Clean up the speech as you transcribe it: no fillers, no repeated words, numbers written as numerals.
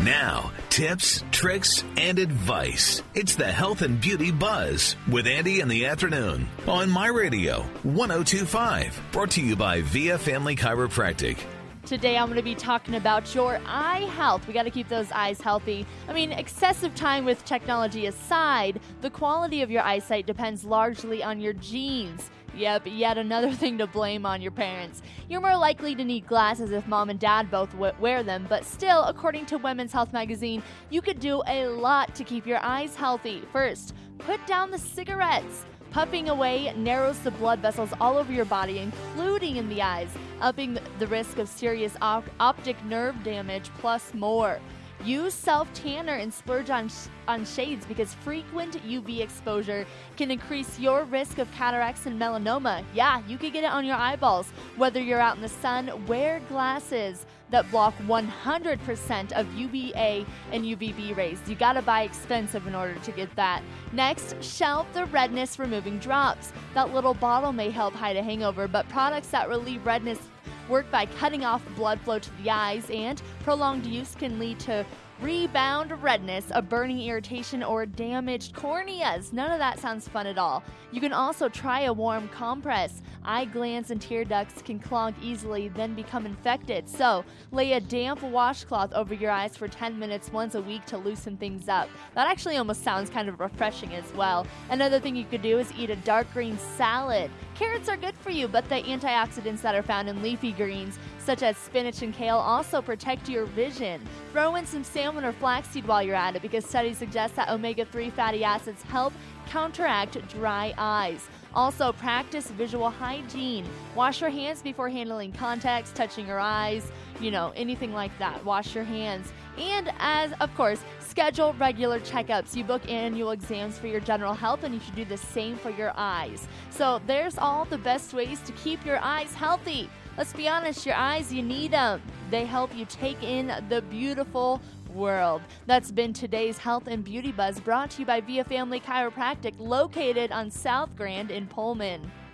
Now, tips, tricks, and advice. It's the Health and Beauty Buzz with Andy in the afternoon on My Radio 102.5. Brought to you by Via Family Chiropractic. Today I'm going to be talking about your eye health. We got to keep those eyes healthy. I mean, excessive time with technology aside, the quality of your eyesight depends largely on your genes. Yep, yet another thing to blame on your parents. You're more likely to need glasses if mom and dad both wear them, but still, according to Women's Health magazine, you could do a lot to keep your eyes healthy. First, put down the cigarettes. Puffing away narrows the blood vessels all over your body, including in the eyes, upping the risk of serious optic nerve damage, plus more. Use self-tanner and splurge on shades because frequent UV exposure can increase your risk of cataracts and melanoma. Yeah, you could get it on your eyeballs. Whether you're out in the sun, wear glasses that block 100% of UVA and UVB rays. You gotta buy expensive in order to get that. Next, shelf the redness removing drops. That little bottle may help hide a hangover, but products that relieve redness work by cutting off blood flow to the eyes, and prolonged use can lead to rebound redness, a burning irritation, or damaged corneas. None of that sounds fun at all. You can also try a warm compress. Eye glands and tear ducts can clog easily, then become infected. So, lay a damp washcloth over your eyes for 10 minutes once a week to loosen things up. That actually almost sounds kind of refreshing as well. Another thing you could do is eat a dark green salad. Carrots are good for you, but the antioxidants that are found in leafy greens, such as spinach and kale, also protect your vision. Throw in some salmon or flaxseed while you're at it, because studies suggest that omega-3 fatty acids help counteract dry eyes. Also, practice visual hygiene. Wash your hands before handling contacts, touching your eyes, anything like that. Wash your hands. And of course, schedule regular checkups. You book annual exams for your general health, and you should do the same for your eyes. So there's all the best ways to keep your eyes healthy. Let's be honest, your eyes, you need them. They help you take in the beautiful world. That's been today's Health and Beauty Buzz, brought to you by Via Family Chiropractic, located on South Grand in Pullman.